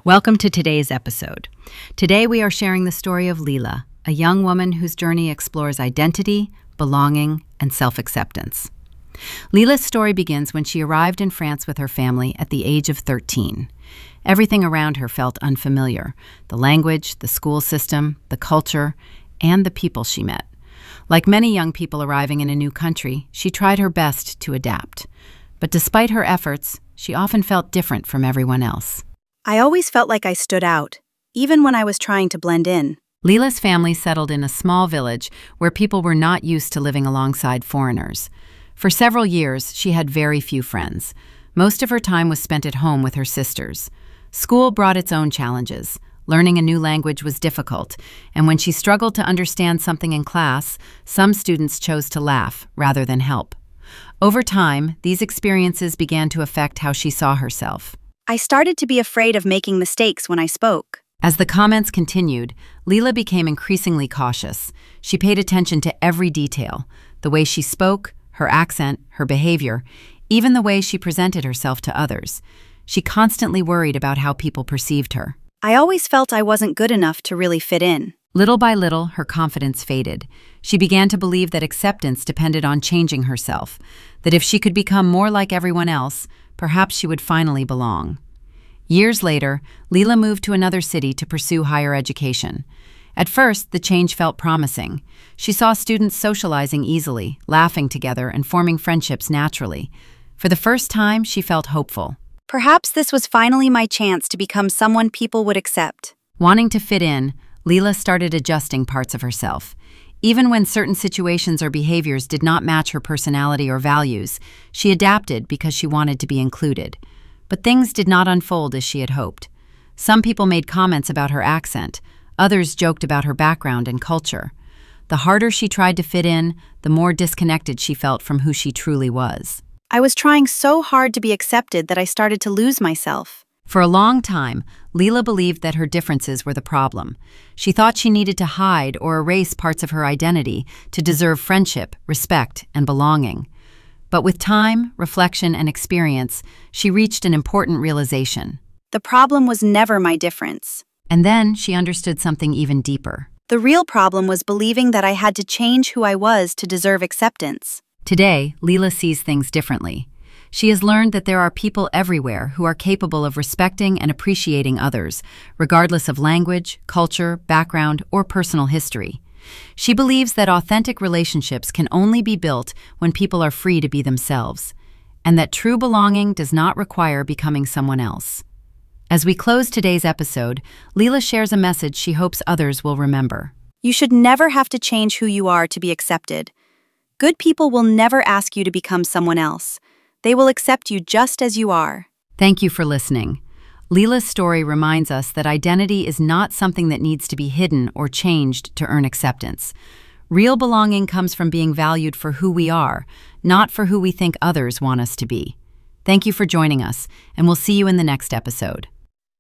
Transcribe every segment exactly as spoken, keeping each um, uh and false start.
Welcome to today's episode. Today we are sharing the story of Leila, a young woman whose journey explores identity, belonging, and self-acceptance. Leila's story begins when she arrived in France with her family at the age of thirteen. Everything around her felt unfamiliar: the language, the school system, the culture, and the people she met. Like many young people arriving in a new country, she tried her best to adapt. But despite her efforts, she often felt different from everyone else. I always felt like I stood out, even when I was trying to blend in. Leila's family settled in a small village where people were not used to living alongside foreigners. For several years, she had very few friends. Most of her time was spent at home with her sisters. School brought its own challenges. Learning a new language was difficult, and when she struggled to understand something in class, some students chose to laugh rather than help. Over time, these experiences began to affect how she saw herself. I started to be afraid of making mistakes when I spoke. As the comments continued, Leila became increasingly cautious. She paid attention to every detail: the way she spoke, her accent, her behavior, even the way she presented herself to others. She constantly worried about how people perceived her. I always felt I wasn't good enough to really fit in. Little by little, her confidence faded. She began to believe that acceptance depended on changing herself, that if she could become more like everyone else, perhaps she would finally belong. Years later, Leila moved to another city to pursue higher education. At first, the change felt promising. She saw students socializing easily, laughing together, and forming friendships naturally. For the first time, she felt hopeful. Perhaps this was finally my chance to become someone people would accept. Wanting to fit in, Leila started adjusting parts of herself. Even when certain situations or behaviors did not match her personality or values, she adapted because she wanted to be included. But things did not unfold as she had hoped. Some people made comments about her accent. Others joked about her background and culture. The harder she tried to fit in, the more disconnected she felt from who she truly was. I was trying so hard to be accepted that I started to lose myself. For a long time, Leila believed that her differences were the problem. She thought she needed to hide or erase parts of her identity to deserve friendship, respect, and belonging. But with time, reflection, and experience, she reached an important realization. The problem was never my difference. And then she understood something even deeper. The real problem was believing that I had to change who I was to deserve acceptance. Today, Leila sees things differently. She has learned that there are people everywhere who are capable of respecting and appreciating others, regardless of language, culture, background, or personal history. She believes that authentic relationships can only be built when people are free to be themselves, and that true belonging does not require becoming someone else. As we close today's episode, Leila shares a message she hopes others will remember. You should never have to change who you are to be accepted. Good people will never ask you to become someone else. They will accept you just as you are. Thank you for listening. Leila's story reminds us that identity is not something that needs to be hidden or changed to earn acceptance. Real belonging comes from being valued for who we are, not for who we think others want us to be. Thank you for joining us, and we'll see you in the next episode.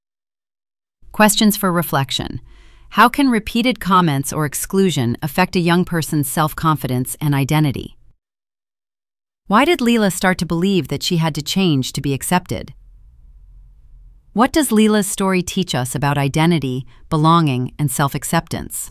Questions for reflection. How can repeated comments or exclusion affect a young person's self-confidence and identity? Why did Leila start to believe that she had to change to be accepted? What does Leila's story teach us about identity, belonging, and self-acceptance?